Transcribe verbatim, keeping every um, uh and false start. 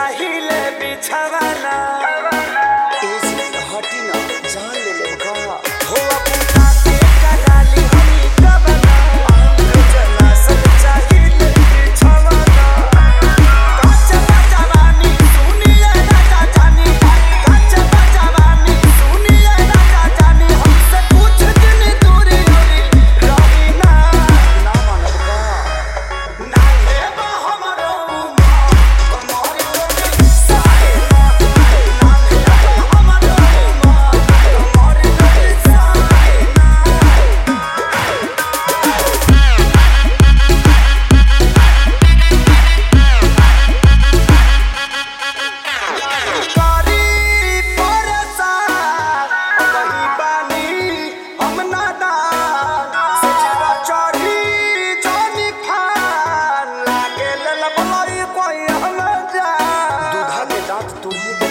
चाहिले बिछवाना हटी ना जान ले ले का हो अपना के कराली हमी कबना जना सब चाहिले बिछवाना कच्चा जवानी सुनिए राजा जानी कच्चा जवानी सुनिए राजा जानी हमसे कुछ दिन दूरी रही ना ना मानब का ना लेबा हमरो दूधा के दांत तोड़िए